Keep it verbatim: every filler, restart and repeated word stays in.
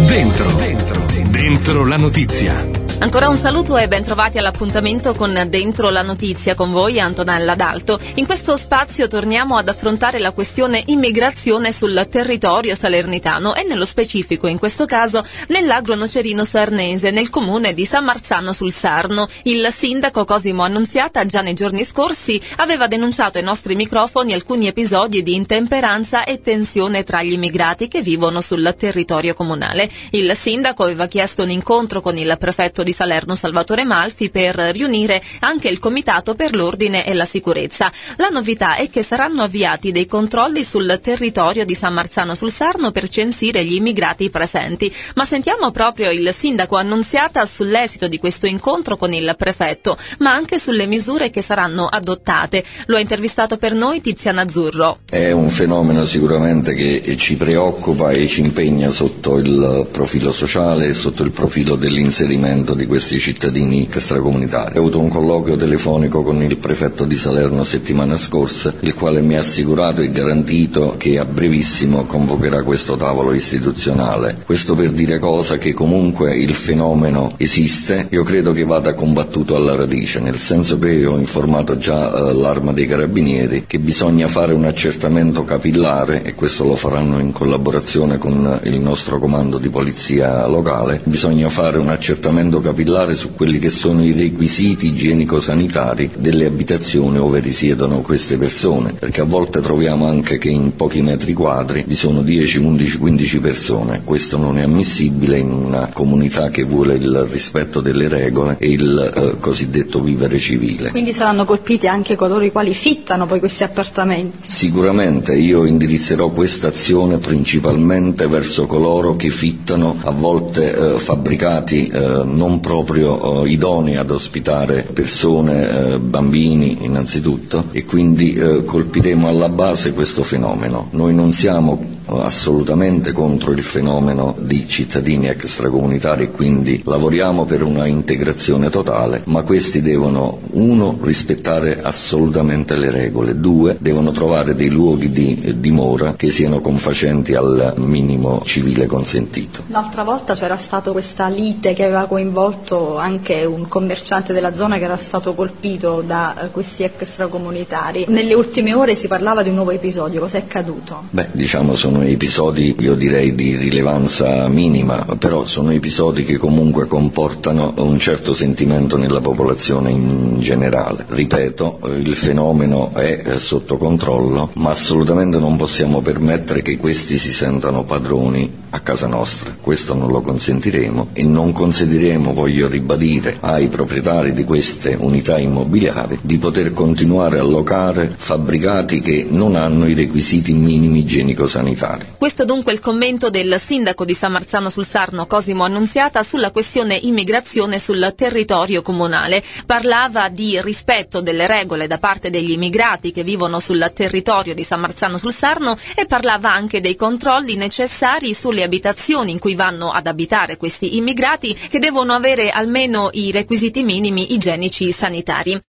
Dentro, dentro, dentro la notizia. Ancora un saluto e ben trovati all'appuntamento con Dentro la Notizia, con voi Antonella D'Alto. In questo spazio torniamo ad affrontare la questione immigrazione sul territorio salernitano e nello specifico in questo caso nell'agro nocerino sarnese, nel comune di San Marzano sul Sarno. Il sindaco Cosimo Annunziata già nei giorni scorsi aveva denunciato ai nostri microfoni alcuni episodi di intemperanza e tensione tra gli immigrati che vivono sul territorio comunale. Il sindaco aveva chiesto un incontro con il prefetto di Salerno Salvatore Malfi per riunire anche il comitato per l'ordine e la sicurezza. La novità è che saranno avviati dei controlli sul territorio di San Marzano sul Sarno per censire gli immigrati presenti. Ma sentiamo proprio il sindaco Annunziata sull'esito di questo incontro con il prefetto, ma anche sulle misure che saranno adottate. Lo ha intervistato per noi Tiziana Azzurro. È un fenomeno sicuramente che ci preoccupa e ci impegna sotto il profilo sociale e sotto il profilo dell'inserimento di questi cittadini extracomunitari. Ho avuto un colloquio telefonico con il prefetto di Salerno settimana scorsa, il quale mi ha assicurato e garantito che a brevissimo convocherà questo tavolo istituzionale. Questo per dire cosa? Che comunque il fenomeno esiste. Io credo che vada combattuto alla radice, nel senso che ho informato già eh, l'Arma dei Carabinieri che bisogna fare un accertamento capillare, e questo lo faranno in collaborazione con il nostro comando di polizia locale. Bisogna fare un accertamento capillare su quelli che sono i requisiti igienico-sanitari delle abitazioni dove risiedono queste persone, perché a volte troviamo anche che in pochi metri quadri vi sono dieci, undici, quindici persone. Questo non è ammissibile in una comunità che vuole il rispetto delle regole e il eh, cosiddetto vivere civile. Quindi saranno colpiti anche coloro i quali fittano poi questi appartamenti? Sicuramente io indirizzerò questa azione principalmente verso coloro che fittano a volte eh, fabbricati eh, non proprio eh, idonei ad ospitare persone, eh, bambini innanzitutto, e quindi eh, colpiremo alla base questo fenomeno. Noi non siamo assolutamente contro il fenomeno di cittadini extracomunitari e quindi lavoriamo per una integrazione totale, ma questi devono, uno, rispettare assolutamente le regole, due, devono trovare dei luoghi di eh, dimora che siano confacenti al minimo civile consentito. L'altra volta c'era stata questa lite che aveva coinvolto anche un commerciante della zona che era stato colpito da eh, questi extracomunitari. Nelle ultime ore si parlava di un nuovo episodio, cos'è accaduto? Beh, diciamo sono episodi, io direi, di rilevanza minima, però sono episodi che comunque comportano un certo sentimento nella popolazione in generale. Ripeto, il fenomeno è sotto controllo, ma assolutamente non possiamo permettere che questi si sentano padroni a casa nostra. Questo non lo consentiremo e non consentiremo, voglio ribadire, ai proprietari di queste unità immobiliari di poter continuare a allocare fabbricati che non hanno i requisiti minimi igienico-sanitari. Questo dunque il commento del sindaco di San Marzano sul Sarno Cosimo Annunziata sulla questione immigrazione sul territorio comunale. Parlava di rispetto delle regole da parte degli immigrati che vivono sul territorio di San Marzano sul Sarno e parlava anche dei controlli necessari sulle abitazioni in cui vanno ad abitare questi immigrati, che devono avere almeno i requisiti minimi igienici sanitari.